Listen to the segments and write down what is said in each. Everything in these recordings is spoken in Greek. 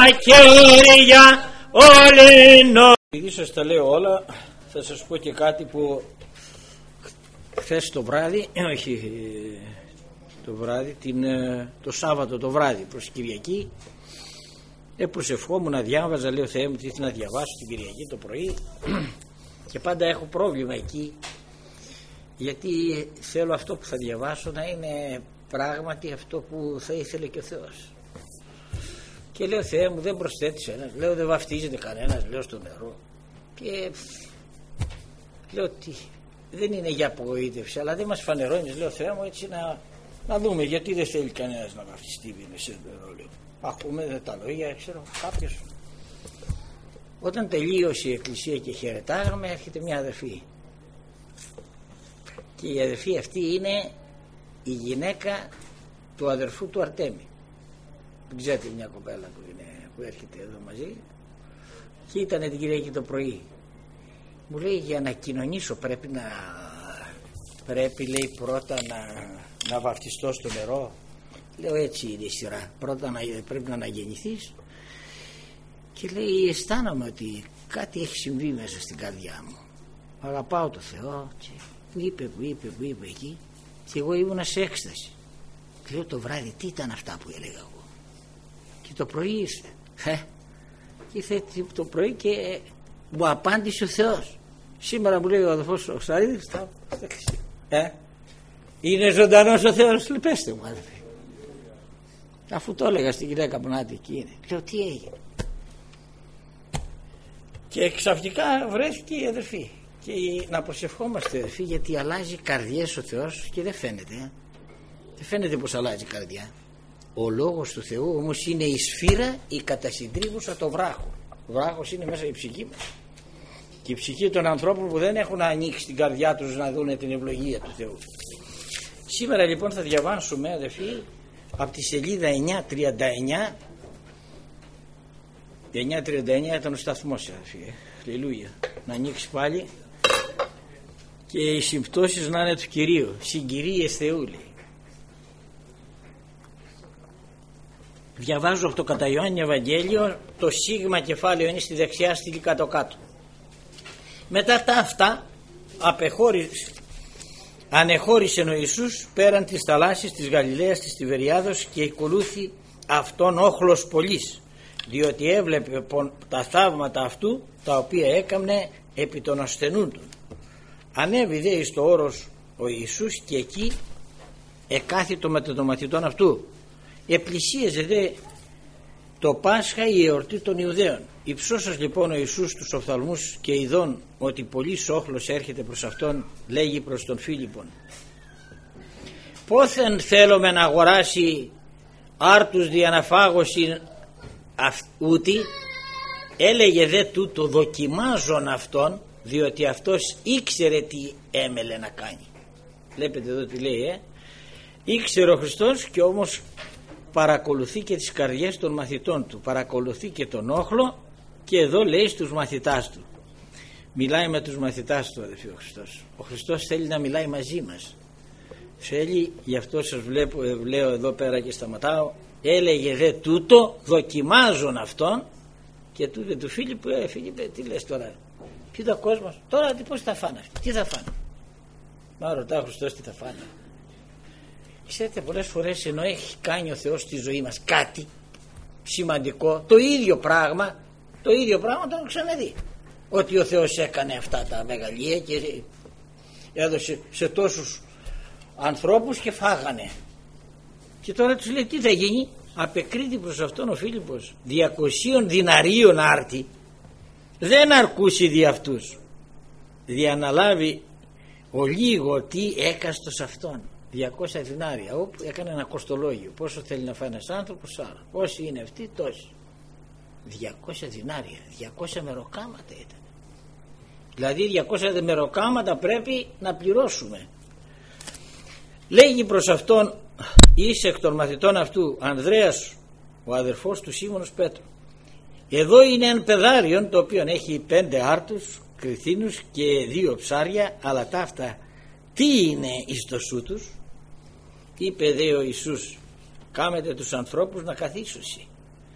χέρια όλενο. Επειδή σας τα λέω όλα, θα σας πω και κάτι που χθες το βράδυ, όχι το βράδυ, το Σάββατο το βράδυ προς Κυριακή, προσευχόμουν να διάβαζα, λέω Θεέ μου τι να διαβάσω την Κυριακή το πρωί και πάντα έχω πρόβλημα εκεί, γιατί θέλω αυτό που θα διαβάσω να είναι πράγματι αυτό που θα ήθελε και ο Θεός. Και λέω Θεέ μου δεν προσθέτεις ένας, λέω δεν βαφτίζεται κανένας, λέω στο νερό, και λέω τι, δεν είναι για απογοήτευση, αλλά δεν μας φανερώνεις, λέω Θεέ μου, έτσι να δούμε γιατί δεν θέλει κανένας να βαφτιστεί σε νερό, λέω. Ακούμε τα λόγια, ξέρω κάποιος. Όταν τελείωσε η εκκλησία και χαιρετάγαμε, έρχεται μια αδερφή, και η αδερφή αυτή είναι η γυναίκα του αδερφού του Αρτέμι. Δεν ξέρετε, μια κοπέλα που έρχεται εδώ μαζί, και ήταν την Κυριακή το πρωί. Μου λέει για να κοινωνήσω πρέπει λέει πρώτα να βαφτιστώ στο νερό. Λέω έτσι είναι η σειρά, πρώτα πρέπει να αναγεννηθείς. Και λέει αισθάνομαι ότι κάτι έχει συμβεί μέσα στην καρδιά μου, αγαπάω το Θεό, και που είπε εκεί, και εγώ ήμουνα σε έκσταση. Λέω το βράδυ τι ήταν αυτά που έλεγα εγώ, και το πρωί ήρθε και ήρθε το πρωί και μου απάντησε ο Θεός. Σήμερα μου λέει ο αδελφός ο Σαρίδης είναι ζωντανός ο Θεός, πέστε μου αδελφέ, αφού το έλεγα στην γυναίκα που να εκεί είναι. Λέω τι έγινε, και ξαφνικά βρέθηκε η αδερφή. Και να προσευχόμαστε αδερφοί, γιατί αλλάζει καρδιές ο Θεός και δεν φαίνεται. Δεν φαίνεται πως αλλάζει καρδιά. Ο λόγος του Θεού όμως είναι η σφύρα, η κατασυντρίβουσα το βράχο. Ο βράχος είναι μέσα η ψυχή μας, και η ψυχή των ανθρώπων που δεν έχουν ανοίξει την καρδιά τους να δουν την ευλογία του Θεού. Σήμερα λοιπόν θα διαβάσουμε αδερφοί από τη σελίδα 939. 939 ήταν ο σταθμός αδερφοί. Αλληλούια. Να ανοίξει πάλι και οι συμπτώσεις να είναι του Κυρίου. Συγκυρίες Θεού λέει. Διαβάζω από το κατά Ιωάννη Ευαγγέλιο, το σίγμα κεφάλαιο είναι στη δεξιά στήλη κάτω-κάτω. Μετά τα αυτά ανεχώρησε ο Ιησούς πέραν της θαλάσσης της Γαλιλαίας της Τιβεριάδος, και ακολούθη αυτόν όχλος πολλής, διότι έβλεπε τα θαύματα αυτού τα οποία έκαμνε επί των ασθενούντων. Ανέβη δε εις το όρος ο Ιησούς, και εκεί εκάθιτο με των μαθητών αυτού. Επλησίαζε δε το Πάσχα, η εορτή των Ιουδαίων. Υψώσας λοιπόν ο Ιησούς τους οφθαλμούς και ειδών ότι πολύς όχλος έρχεται προς αυτόν, λέγει προς τον Φίλιππον, πόθεν θέλουμε να αγοράσει άρτους διαναφάγωση ούτη. Έλεγε δε τούτο δοκιμάζον αυτόν, διότι αυτός ήξερε τι έμελε να κάνει. Βλέπετε εδώ τι λέει, ήξερε ο Χριστός, και όμως παρακολουθεί και τις καρδιές των μαθητών του, παρακολουθεί και τον όχλο, και εδώ λέει στους μαθητάς του. Μιλάει με τους μαθητάς του αδελφοί ο Χριστός. Ο Χριστός θέλει να μιλάει μαζί μας. Θέλει, γι' αυτό σας λέω εδώ πέρα και σταματάω. Έλεγε δε τούτο δοκιμάζον αυτόν, και τούτε του Φίλιππου, Φίλιππε τι λες τώρα, ποιο το κόσμος τώρα, πώς θα φάνε αυτοί, τι θα φάνε. Μα ρωτά ο Χριστός τι θα φάνε. Ξέρετε, πολλές φορές ενώ έχει κάνει ο Θεός στη ζωή μας κάτι σημαντικό, το ίδιο πράγμα το έχω ξαναδεί, ότι ο Θεός έκανε αυτά τα μεγαλεία και έδωσε σε τόσους ανθρώπους και φάγανε, και τώρα τους λέει τι θα γίνει. Απεκρίθη προς αυτόν ο Φίλιππος 200 διναρίων άρτη, δεν αρκούσε δι' αυτούς, διαναλάβει ο λίγο τι έκαστος αυτόν. 200 δινάρια, όπου έκανε ένα κοστολόγιο, πόσο θέλει να φάει ένας άνθρωπος, άρα όσοι είναι αυτοί τόσοι. 200 δινάρια, 200 μεροκάματα ήταν, δηλαδή 200 μεροκάματα πρέπει να πληρώσουμε. Λέγει προς αυτόν είσαι εκ των μαθητών αυτού Ανδρέας, ο αδερφός του Σίμωνος Πέτρου. Εδώ είναι ένα πεδάριον το οποίο έχει 5 άρτους κριθίνους και 2 ψάρια, αλλά ταύτα τι είναι εις το σου τους. Είπε δε ο Ιησούς, κάμετε τους ανθρώπους να καθίσουσι.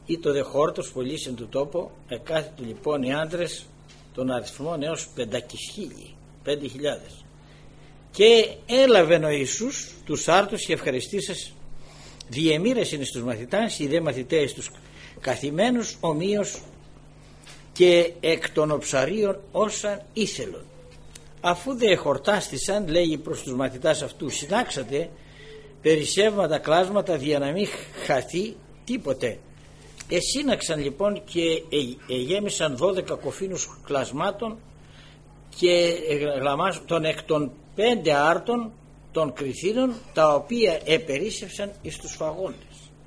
ή το δε χόρτος πωλήσεν του τόπο, εκάθετο λοιπόν οι άντρες των αριθμών έως 5.000. Και έλαβεν ο Ιησούς τους άρτους και ευχαριστήσας διεμήρεσιν στους μαθητάς, οι δε μαθητές τους καθημένους ομοίως και εκ των οψαρίων όσαν ήθελον. Αφού δε χορτάστησαν, λέγει προς τους μαθητάς αυτού, συνάξατε περισσεύματα κλάσματα για να μην χαθεί τίποτε. Εσύναξαν λοιπόν και γέμισαν 12 κοφίνους κλασμάτων και των εκ των 5 άρτων των κρυθίνων, τα οποία επερίσσευσαν εις τους φαγόντες.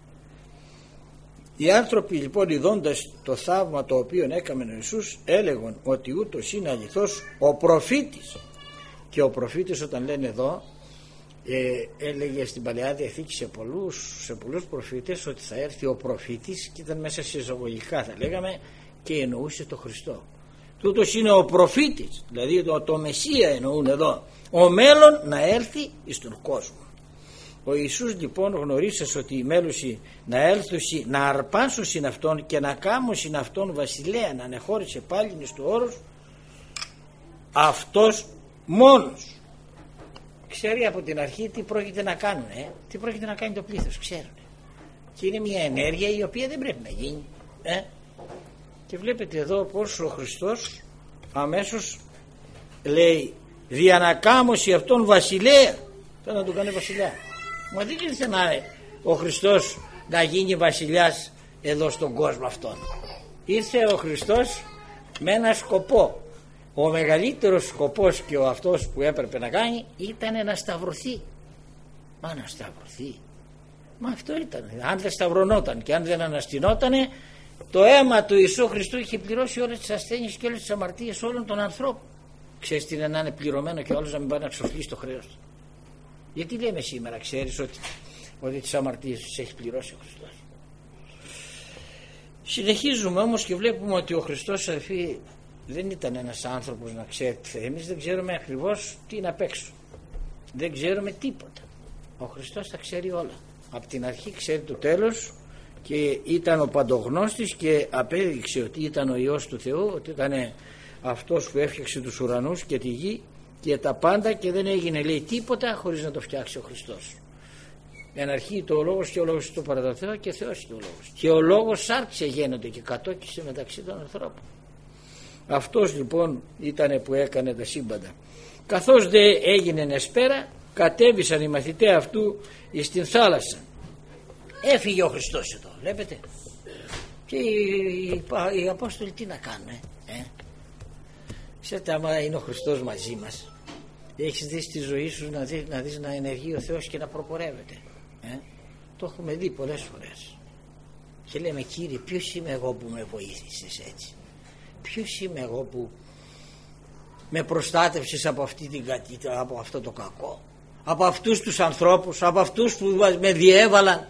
Οι άνθρωποι λοιπόν, ειδώντας το θαύμα το οποίο έκαμε ο Ιησούς, έλεγαν ότι ούτως είναι αληθώς ο προφήτης. Και ο προφήτης, όταν λένε εδώ, έλεγε στην Παλαιά Διαθήκη σε πολλούς προφήτες ότι θα έρθει ο προφήτης, και ήταν μέσα σε εισαγωγικά θα λέγαμε, και εννοούσε το Χριστό. Τούτος είναι ο προφήτης, δηλαδή το Μεσσία εννοούν εδώ, ο μέλλον να έρθει στον κόσμο. Ο Ιησούς λοιπόν, γνωρίσας ότι η μέλουση να έλθουσι να αρπάσουσιν αυτόν και να κάμωσιν αυτόν βασιλέα, να ανεχώρησε πάλι εις του όρους, αυτός μόνος ξέρει από την αρχή τι πρόκειται να κάνουν, τι πρόκειται να κάνει το πλήθος, ξέρουν. Και είναι μια ενέργεια η οποία δεν πρέπει να γίνει. Και βλέπετε εδώ πως ο Χριστός αμέσως λέει διανακάμωση αυτόν βασιλέα, θέλω να του κάνει βασιλιά. Μα δεν ήρθε ο Χριστός να γίνει βασιλιάς εδώ στον κόσμο αυτόν. Ήρθε ο Χριστός με ένα σκοπό. Ο μεγαλύτερος σκοπός και αυτός που έπρεπε να κάνει ήταν να σταυρωθεί. Μα να σταυρωθεί, μα αυτό ήταν. Αν δεν σταυρωνόταν και αν δεν αναστηνότανε, το αίμα του Ιησού Χριστού είχε πληρώσει όλες τις ασθένειες και όλες τις αμαρτίες όλων των ανθρώπων. Ξέρεις τι είναι να είναι πληρωμένο και όλος να μην πάει να ξοφλήσει το χρέος του? Γιατί λέμε σήμερα, ξέρεις ότι τις αμαρτίες τις έχει πληρώσει ο Χριστός? Συνεχίζουμε όμως και βλέπουμε ότι ο Χριστός, αδελφοί, δεν ήταν ένας άνθρωπος να ξέρει τι θέλει. Εμείς δεν ξέρουμε ακριβώς τι είναι απ' έξω. Δεν ξέρουμε τίποτα. Ο Χριστός τα ξέρει όλα. Από την αρχή ξέρει το τέλος και ήταν ο παντογνώστης και απέδειξε ότι ήταν ο Υιός του Θεού, ότι ήταν αυτός που έφτιαξε τους ουρανούς και τη γη και τα πάντα, και δεν έγινε, λέει, τίποτα χωρίς να το φτιάξει ο Χριστός. Εν αρχή το ο Λόγος και ο Λόγος το παρά το Θεό και Θεός το ο Λόγος. Και ο Λόγος σάρξε γένονται και κατόκισε μεταξύ των ανθρώπων. Αυτός λοιπόν ήταν που έκανε τα σύμπαντα. Καθώς δε έγινε εσπέρα, κατέβησαν οι μαθητές αυτού στην θάλασσα. Έφυγε ο Χριστός εδώ, βλέπετε. Και οι Απόστολοι τι να κάνουν, Ξέρετε, άμα είναι ο Χριστός μαζί μας, έχεις δει στη ζωή σου να δεις να ενεργεί ο Θεός και να προπορεύεται. Το έχουμε δει πολλές φορές. Και λέμε, Κύριε, ποιος είμαι εγώ που με βοήθησες έτσι? Ποιος είμαι εγώ που με προστάτευσες από από αυτό το κακό, από αυτούς τους ανθρώπους, από αυτούς που με διέβαλαν?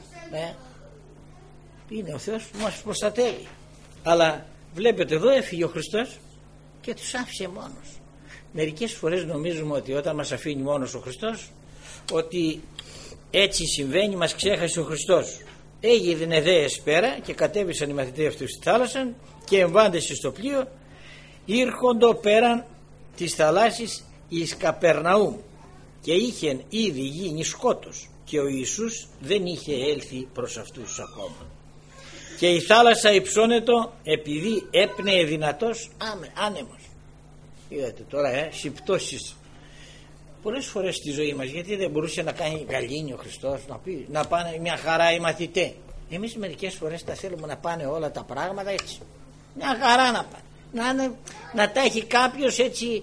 Είναι ο Θεός που μας προστατεύει. Αλλά βλέπετε εδώ έφυγε ο Χριστός και τους άφησε μόνος. Μερικές φορές νομίζουμε ότι όταν μας αφήνει μόνος ο Χριστός, ότι έτσι συμβαίνει, μας ξέχασε ο Χριστός. Έγινε δε εσπέρα και κατέβησαν οι μαθητές αυτούς στη θάλασσα και εμβάντεσαι στο πλοίο, ήρχοντο πέραν της θαλάσσης εις Καπερναούμ, και είχεν ήδη γίνει σκότος και ο Ιησούς δεν είχε έλθει προς αυτούς ακόμα. Και η θάλασσα υψώνετο επειδή έπνεε δυνατός άνεμος. Είδατε τώρα, συμπτώσεις πολλές φορές στη ζωή μας. Γιατί δεν μπορούσε να κάνει γαλήνη ο Χριστός, να πάνε μια χαρά οι μαθητές? Εμείς μερικές φορές τα θέλουμε να πάνε όλα τα πράγματα έτσι, μια χαρά να πάνε, να τα έχει κάποιος έτσι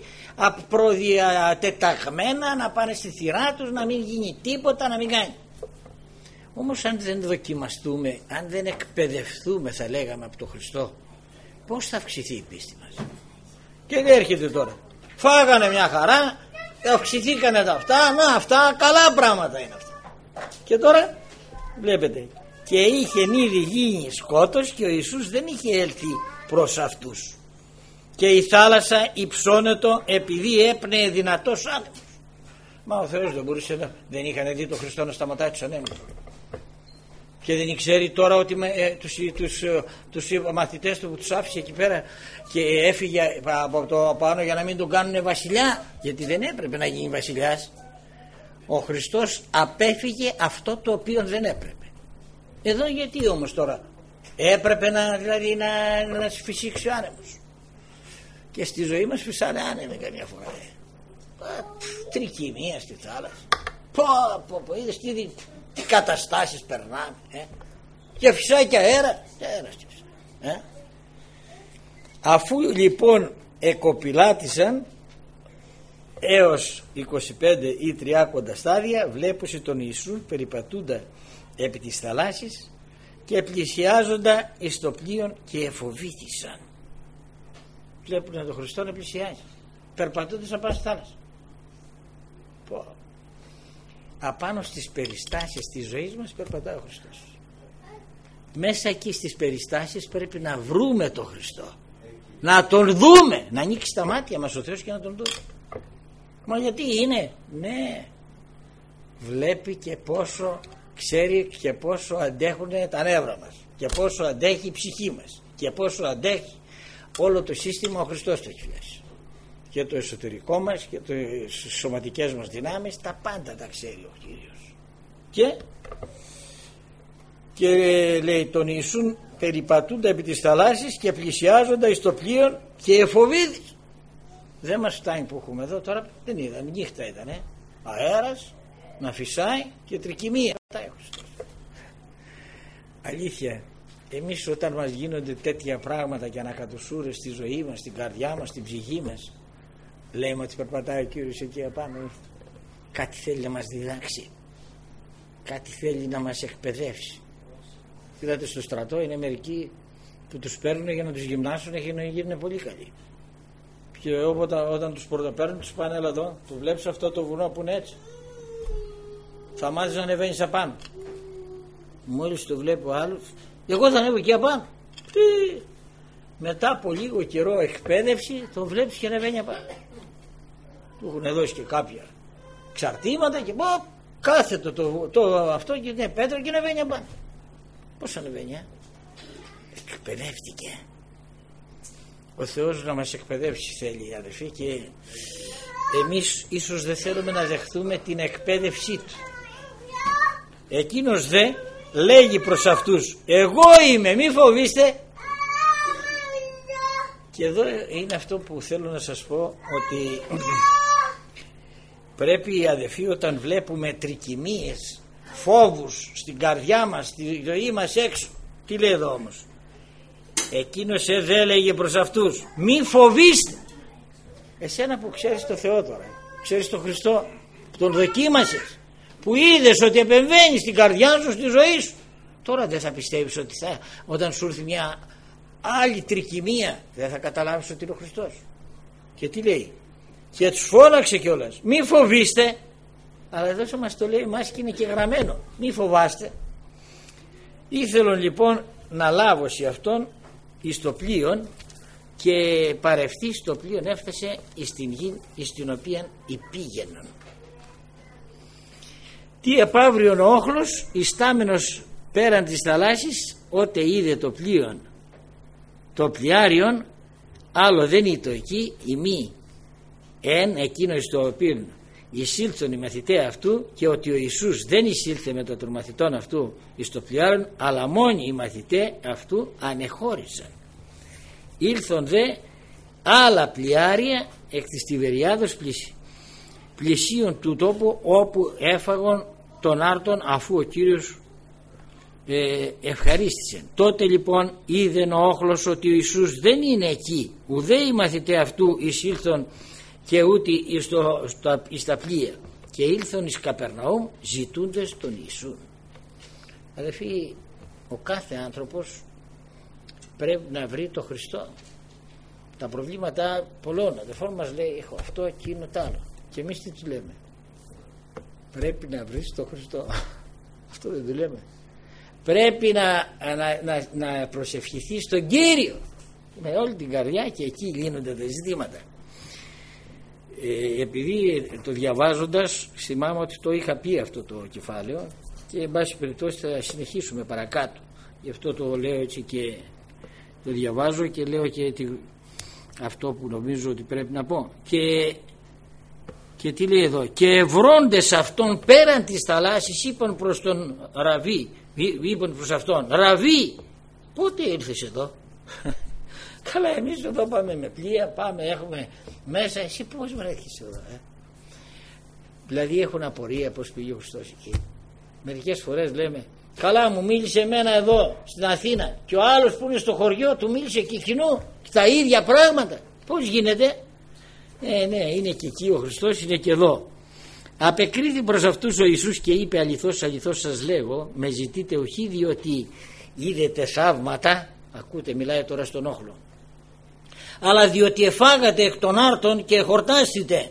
προδιατεταγμένα, να πάνε στη θυρά τους, να μην γίνει τίποτα, να μην κάνει. Όμως αν δεν δοκιμαστούμε, αν δεν εκπαιδευτούμε, θα λέγαμε, από τον Χριστό, πώς θα αυξηθεί η πίστη μας? Και δεν έρχεται τώρα, φάγανε μια χαρά, αυξηθήκανε τα αυτά, καλά πράγματα είναι αυτά. Και τώρα βλέπετε, και είχε ήδη γίνει σκότος και ο Ιησούς δεν είχε έλθει προς αυτούς. Και η θάλασσα υψώνετο επειδή έπνεε δυνατός άνεμος. Μα ο Θεός δεν μπορούσε δεν είχαν δει τον Χριστό να σταματάει τους ανέμους? Και δεν ξέρει τώρα ότι τους μαθητές του που τους άφησε εκεί πέρα και έφυγε από το πάνω για να μην τον κάνουν βασιλιά, γιατί δεν έπρεπε να γίνει βασιλιάς. Ο Χριστός απέφυγε αυτό το οποίο δεν έπρεπε. Εδώ γιατί όμως τώρα έπρεπε να φυσήξει ο άνεμος? Και στη ζωή μας φυσάνε άνεμοι καμιά φορά. Τρικυμία στη θάλασσα. Είδες τι καταστάσεις περνάμε. Και φυσάει και αέρα. Αφού λοιπόν εκοπηλάτησαν έως 25 ή 30 στάδια, βλέπουσε τον Ιησού περιπατούντα επί της θαλάσσης και πλησιάζοντα εις το πλοίον και εφοβήθησαν. Βλέπουν τον Χριστό να πλησιάζει, περπατώντας να πάνε στη θάλασσα. Απάνω στις περιστάσεις της ζωής μας περπατάει ο Χριστός. Μέσα εκεί στις περιστάσεις πρέπει να βρούμε τον Χριστό, να τον δούμε, να ανοίξει τα μάτια μας ο Θεός και να τον δούμε. Μα γιατί είναι? Ναι, βλέπει και πόσο ξέρει και πόσο αντέχουν τα νεύρα μας και πόσο αντέχει η ψυχή μας και πόσο αντέχει όλο το σύστημα. Ο Χριστός το έχει φτιάξει, και το εσωτερικό μας και τις σωματικές μας δυνάμεις, τα πάντα τα ξέρει ο Κύριος. Και λέει τον Ιησούν περιπατούντα επί της θαλάσσης και πλησιάζοντα εις το πλοίον και εφοβήθη. Δεν μας φτάνει που έχουμε εδώ τώρα, δεν είδαμε, νύχτα ήτανε, αέρας να φυσάει και τρικυμία. Αλήθεια, εμείς όταν μας γίνονται τέτοια πράγματα και ανακατοσούρες στη ζωή μας, στην καρδιά μας, στην ψυχή μας, λέμε ότι περπατάει ο Κύριος εκεί απάνω. Κάτι θέλει να μας διδάξει, κάτι θέλει να μας εκπαιδεύσει. Είδατε στο στρατό είναι μερικοί που τους παίρνουν για να τους γυμνάσουν και να γίνουν πολύ καλοί. Και όταν τους πρωτοπαίρνουν τους πάνε, έλα εδώ, το βλέπεις αυτό το βουνό που είναι έτσι, θα μάθεις να ανεβαίνεις απάνω. Μόλις το βλέπω άλλος, εγώ θα ανέβω εκεί απάνω. Μετά από λίγο καιρό εκπαίδευση το βλέπεις και ανεβαίνει απάνω. Του έχουν δώσει και κάποια ξαρτήματα και κάθετο το αυτό και είναι πέτρα και ανεβαίνει απάνω. Πώς ανεβαίνει? Εκπαιδεύτηκε. Ο Θεός να μας εκπαιδεύσει θέλει, αδελφοί, και εμείς ίσως δεν θέλουμε να δεχθούμε την εκπαίδευσή του. Εκείνος δε λέγει προς αυτούς, εγώ είμαι, μη φοβήστε. Και εδώ είναι αυτό που θέλω να σας πω, ότι πρέπει οι αδελφοί όταν βλέπουμε τρικυμίες, φόβους στην καρδιά μας, στη ζωή μας έξω, τι λέει εδώ όμως? Εκείνος δεν έλεγε προς αυτούς, μη φοβήστε. Εσένα που ξέρεις το Θεό τώρα, ξέρεις τον Χριστό, που τον δοκίμασες, που είδες ότι επεμβαίνει στην καρδιά σου, στη ζωή σου, τώρα δεν θα πιστεύεις ότι όταν σου έρθει μια άλλη τρικυμία δεν θα καταλάβεις ότι είναι ο Χριστός? Και τι λέει? Και τους φώναξε κιόλας, μη φοβήστε. Αλλά εδώ μας το λέει εμάς και είναι και γραμμένο, μη φοβάστε. Ήθελον λοιπόν να λάβω σε αυτόν εις το πλοίον, και παρευτεί στο πλοίον έφτασε εις την γη εις την οποία υπήγαιναν. Τι επαύριον ο όχλος ιστάμενος πέραν της θαλάσσης, ότε είδε το πλοίον το πλοιάριον, άλλο δεν ήτο εκεί ημί εκείνο εις το οποίο εισήλθον οι μαθητέ αυτού, και ότι ο Ιησούς δεν εισήλθε με των μαθητών αυτού εις το πλοιάριον, αλλά μόνοι οι μαθητέ αυτού ανεχώρησαν. Ήλθον δε άλλα πλοιάρια εκ της Τιβεριάδος πλησίων του τόπου όπου έφαγον τον άρτον, αφού ο Κύριος ευχαρίστησε. Τότε λοιπόν είδεν ο όχλος ότι ο Ιησούς δεν είναι εκεί, ουδέ οι μαθητέ αυτού εισήλθον και ούτε εις τα πλοία, και ήλθον εις Καπερναούμ ζητούντες τον Ιησούν. Αδελφοί, ο κάθε άνθρωπος πρέπει να βρει τον Χριστό. Τα προβλήματα πολλών αδελφών μας λέει, έχω αυτό, εκείνο, τ' άλλο, και εμείς τι τους λέμε? Πρέπει να βρεις τον Χριστό. Αυτό δεν το λέμε? Πρέπει να προσευχηθείς στον Κύριο με όλη την καρδιά, και εκεί λύνονται τα ζητήματα. Επειδή το διαβάζοντας θυμάμαι ότι το είχα πει αυτό το κεφάλαιο, Και εν πάση περιπτώσει θα συνεχίσουμε παρακάτω. Γι' αυτό το λέω έτσι και το διαβάζω και λέω και αυτό που νομίζω ότι πρέπει να πω. Και τι λέει εδώ? Και ευρώντες αυτόν πέραν της θαλάσσης είπαν προς τον Ραβί, είπαν προς αυτόν, Ραβί, πότε ήρθες εδώ? Καλά, εμείς εδώ πάμε με πλοία, πάμε, έχουμε μέσα, εσύ πώς βρέθηκες εδώ? Δηλαδή έχουν απορία πώς πήγε ο Χριστός εκεί. Μερικές φορές λέμε, καλά, μου μίλησε εμένα εδώ στην Αθήνα και ο άλλος που είναι στο χωριό του μίλησε και κοινού τα ίδια πράγματα. Πώς γίνεται? Ναι, είναι και εκεί ο Χριστός, είναι και εδώ. Απεκρίθη προς αυτούς ο Ιησούς και είπε, αληθώς αληθώς σας λέγω, με ζητείτε όχι διότι είδετε θαύματα, ακούτε, μιλάει τώρα στον όχλο, αλλά διότι εφάγατε εκ των άρτων και χορτάστητε.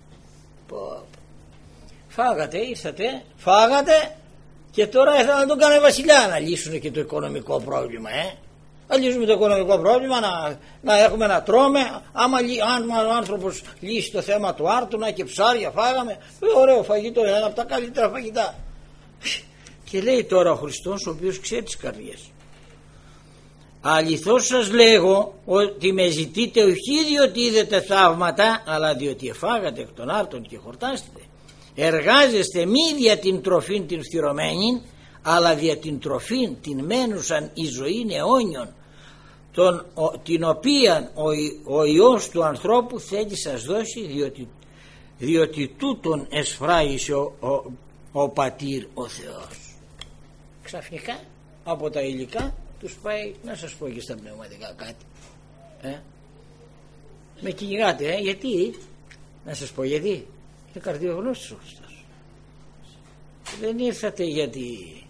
Φάγατε, ήρθατε, φάγατε και τώρα θα τον κάνουν βασιλιά να λύσουν και το οικονομικό πρόβλημα. Να λύσουμε το οικονομικό πρόβλημα, να έχουμε να τρώμε. Αν ο άνθρωπος λύσει το θέμα του άρτουνα και ψάρια φάγαμε, ωραίο φαγητό, ένα από τα καλύτερα φαγητά. Και λέει τώρα ο Χριστός, ο οποίος ξέρει τις καρδιές, αληθώς σας λέγω ότι με ζητείτε όχι διότι είδετε θαύματα, αλλά διότι εφάγατε εκ των άρτων και χορτάστητε. Εργάζεστε μη δια την τροφήν την φθυρωμένη, αλλά δια την τροφήν την μένουσαν η ζωή αιώνιον, την οποία ο Υιός του ανθρώπου θέλει σας δώσει, διότι τούτον εσφράγισε ο Πατήρ ο Θεός. Ξαφνικά από τα υλικά τους πάει, να σας πω και στα πνευματικά κάτι. Με κυνηγάτε, γιατί? Να σας πω γιατί. Είναι καρδιογνώστης ο Χριστός. Δεν ήρθατε γιατί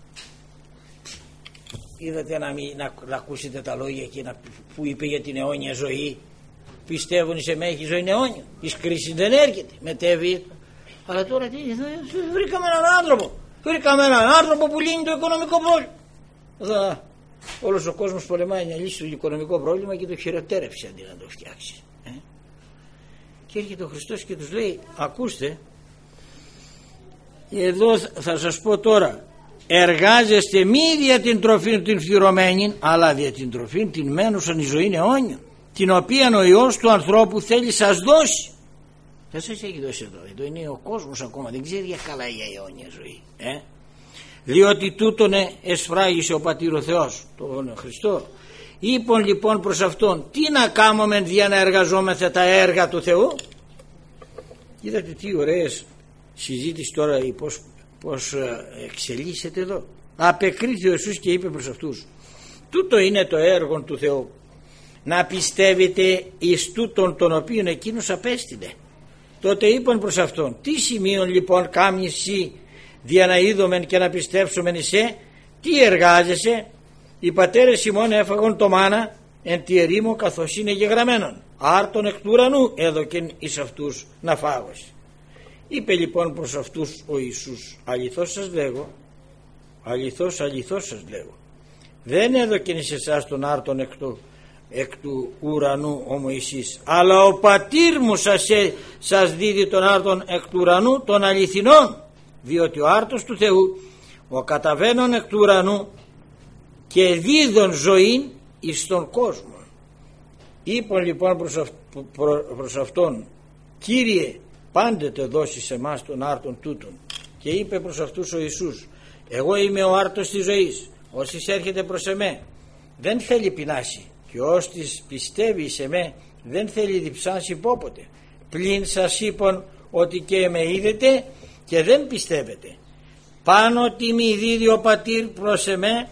είδατε να ακούσετε τα λόγια εκείνα που είπε για την αιώνια ζωή. Πιστεύουν σε μένα έχει ζωή αιώνια. Εις κρίση δεν έρχεται, μετέβει. Αλλά τώρα τι, βρήκαμε έναν άνθρωπο που λύνει το οικονομικό πρόβλημα. Όλος ο κόσμος πολεμάει να λύσει το οικονομικό πρόβλημα και το χειροτέρεψε αντί να το φτιάξει. Και έρχεται ο Χριστός και τους λέει, ακούστε, εδώ θα σας πω τώρα, εργάζεστε μη δια την τροφή την φθυρωμένη, αλλά δια την τροφή την μένουσαν η ζωή αιώνια, την οποία ο Υιός του ανθρώπου θέλει σας δώσει. Δεν σας έχει δώσει εδώ είναι ο κόσμος ακόμα, δεν ξέρει για καλά για αιώνια ζωή. Διότι τούτον εσφράγισε ο Πατήρ ο Θεός, τον Χριστό. Είπον λοιπόν προς αυτόν, τι να κάνουμε για να εργαζόμεθα τα έργα του Θεού? Είδατε τι ωραίες συζήτηση τώρα, πως εξελίσσεται εδώ. Απεκρίθη ο Ιησούς και είπε προς αυτούς, τούτο είναι το έργο του Θεού, να πιστεύετε εις τούτον τον οποίον εκείνος απέστειλε. Τότε είπαν προς αυτόν, τι σημείων λοιπόν κάμνεις εσύ δια να είδομεν και να πιστέψομεν εσέ? Τι εργάζεσαι? Οι πατέρες ημών έφαγον το μάνα εν τη ερήμο καθώς είναι γεγραμμένον, άρτον εκ του ουρανού έδωκεν εις αυτούς να φάγωση. Είπε λοιπόν προς αυτούς ο Ιησούς, αληθώς σας λέγω, αληθώς σας λέγω, δεν έδωκεν εις εσάς τον άρτον εκ του ουρανού ο Μωυσής, αλλά ο Πατήρ μου σας δίδει τον άρτον εκ του ουρανού των αληθινών, διότι ο άρτος του Θεού ο καταβαίνων εκ του ουρανού και δίδων ζωή εις τον κόσμο. Είπαν λοιπόν προς αυτόν, Κύριε, πάντοτε δώσει σε εμάς τον άρτον τούτον. Και είπε προς αυτούς ο Ιησούς, εγώ είμαι ο άρτος της ζωής, όσοι έρχεται προς εμέ δεν θέλει πεινάσει και όσοι πιστεύει σε μέ δεν θέλει διψάσει πόποτε. Πλην σας είπαν ότι και με είδετε και δεν πιστεύετε. Πάνω ότι μη δίδει ο Πατήρ προς εμέ,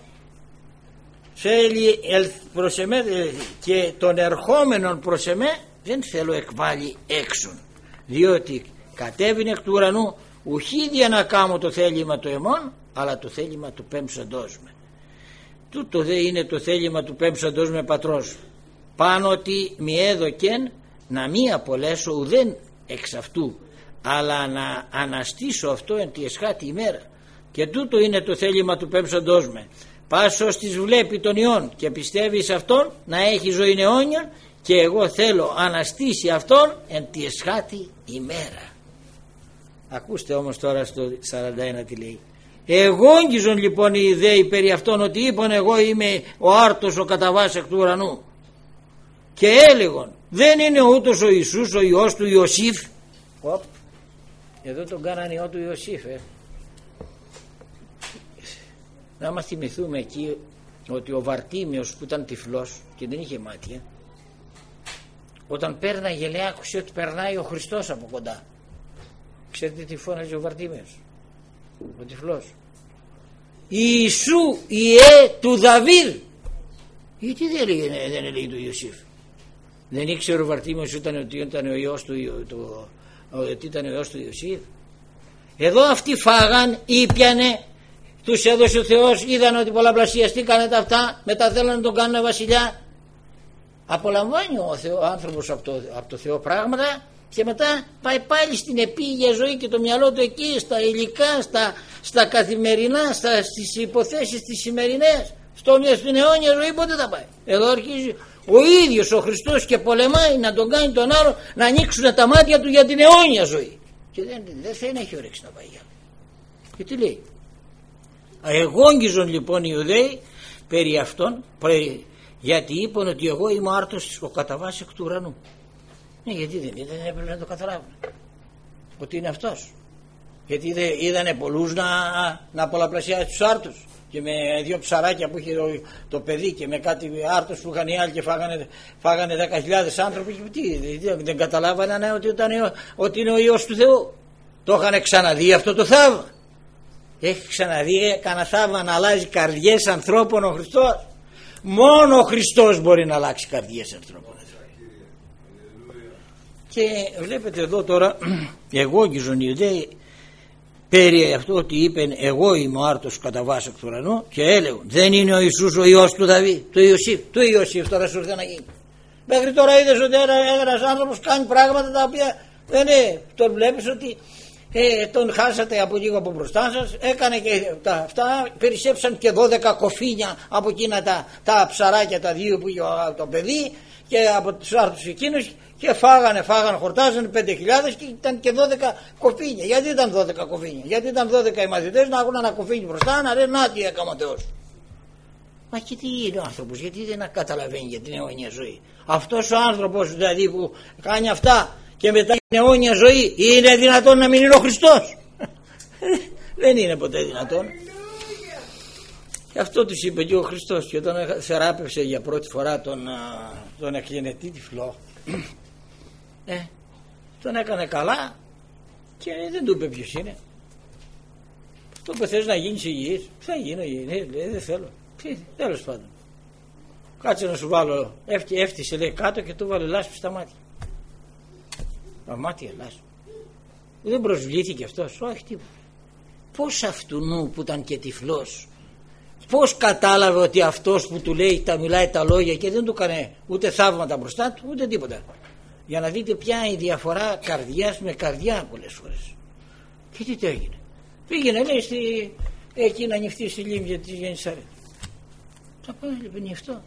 θέλει προς εμέ και τον ερχόμενον προς εμέ δεν θέλω εκβάλει έξω, διότι κατέβηνε εκ του ουρανού ουχή για να κάνω το θέλημα του εμών, αλλά το θέλημα του πέμψαντός με. Τούτο δε είναι το θέλημα του πέμψαντός με πατρός, πάνω ότι μη έδωκεν να μη απολέσω ουδέν εξ αυτού, αλλά να αναστήσω αυτό εν τη εσχάτη ημέρα. Και τούτο είναι το θέλημα του πέμψαντός με, πάσος της βλέπει τον Υιόν και πιστεύει σε αυτόν να έχει ζωή αιώνια, και εγώ θέλω αναστήσει αυτόν εν τη εσχάτη ημέρα. Ακούστε όμως τώρα στο 41 τι λέει, Εγόγγιζον λοιπόν οι Ιουδαίοι περί αυτών ότι είπαν εγώ είμαι ο άρτος ο κατά βάση εκ του ουρανού, και έλεγον δεν είναι ούτως ο Ιησούς ο Υιός του Ιωσήφ. Εδώ τον κάνανε Υιό του Ιωσήφ. Να μας θυμηθούμε εκεί ότι ο Βαρτίμιος που ήταν τυφλός και δεν είχε μάτια, όταν πέρναγε λέει άκουσε ότι περνάει ο Χριστός από κοντά. Ξέρετε τι φώναζε ο Βαρτίμιος, ο τυφλός? Ιησού Ιε του Δαβίδ. Γιατί δεν έλεγε του Ιωσήφ? Δεν ήξερε ο Βαρτίμιος ότι ήταν ο Υιός του Ιωσήφ? Εδώ αυτοί φάγαν, ήπιανε, τους έδωσε ο Θεός, είδαν ότι πολλαπλασιαστήκανε τα αυτά, μετά θέλανε να τον κάνουν βασιλιά. Απολαμβάνει ο άνθρωπος από το Θεό πράγματα και μετά πάει πάλι στην επίγεια ζωή και το μυαλό του εκεί στα υλικά, στα καθημερινά, στις υποθέσεις τις σημερινές. Στην αιώνια ζωή πότε θα πάει? Εδώ αρχίζει ο ίδιος ο Χριστός και πολεμάει να τον κάνει τον άλλο να ανοίξουν τα μάτια του για την αιώνια ζωή, και δεν έχει όρεξη να πάει. Και τι λέει? Εγόγγιζον λοιπόν οι Ιουδαίοι περί αυτών, γιατί είπαν ότι εγώ είμαι άρτος ο κατά βάση εκ του ουρανού. Ναι, γιατί δεν έπρεπε να το καταλάβουν ότι είναι αυτός? Γιατί είδανε πολλούς να πολλαπλασιάζει τους άρτους, και με δύο ψαράκια που είχε το παιδί και με κάτι άρτος που είχαν οι άλλοι και φάγανε 10.000 άνθρωποι. Δεν καταλάβανε ότι είναι ο Υιός του Θεού? Το είχαν ξαναδεί αυτό το θαύμα? Έχει ξαναδεί κανένα θαύμα να αλλάζει καρδιές ανθρώπων ο Χριστός? Μόνο ο Χριστός μπορεί να αλλάξει καρδιές ανθρώπων. Και βλέπετε εδώ τώρα εγόγγιζον οι Ιουδαίοι περί αυτό ότι είπεν εγώ είμαι ο άρτος κατά βάση του ουρανού, και έλεγαν δεν είναι ο Ιησούς ο Υιός του Δαβίδ, του Ιωσήφ τώρα σου ήρθε να γίνει? Μέχρι τώρα είδες ότι ένας άνθρωπος κάνει πράγματα τα οποία δεν είναι. Τον βλέπεις ότι τον χάσατε από λίγο από μπροστά σας, έκανε και αυτά, περισσέψαν και 12 κοφίνια από εκείνα τα ψαράκια τα δύο που είχε το παιδί και από τους άρτους εκείνους, και φάγανε, χορτάζανε 5.000 και ήταν και 12 κοφίνια. Γιατί ήταν 12 κοφίνια? Γιατί ήταν 12 οι μαθητές να έχουν ένα κοφίνι μπροστά να λένε να τι έκαμε ο Θεός. Μα και τι είναι ο άνθρωπος? Γιατί δεν καταλαβαίνει για την αιώνια ζωή? Αυτός ο άνθρωπος δηλαδή που κάνει αυτά και μετά την αιώνια ζωή, είναι δυνατόν να μην είναι ο Χριστός? Δεν είναι ποτέ δυνατόν. Και αυτό τους είπε και ο Χριστός, και όταν θεράπευσε για πρώτη φορά τον εκγενετή τυφλό, τον έκανε καλά και δεν του είπε ποιος είναι. Του είπε θες να γίνεις υγιής? Θα γίνω υγιής. Δεν θέλω. Τέλος πάντων, κάτσε να σου βάλω. Έφτιασε λέει κάτω και του βάλε λάσπη στα μάτια. Τα μάτια λάσπη. Δεν προσβλήθηκε αυτός? Όχι τίποτα. Πώς αυτού νου που ήταν και τυφλός, πώς κατάλαβε ότι αυτός που του λέει μιλάει τα λόγια και δεν του έκανε ούτε θαύματα μπροστά του ούτε τίποτα? Για να δείτε ποια είναι η διαφορά καρδιάς με καρδιά πολλές φορές. Και τι έγινε? Πήγαινε λέει εκεί να νυχτεί στη λίμνη της Γεννησαρέτ. Τα πάει λοιπόν αυτό.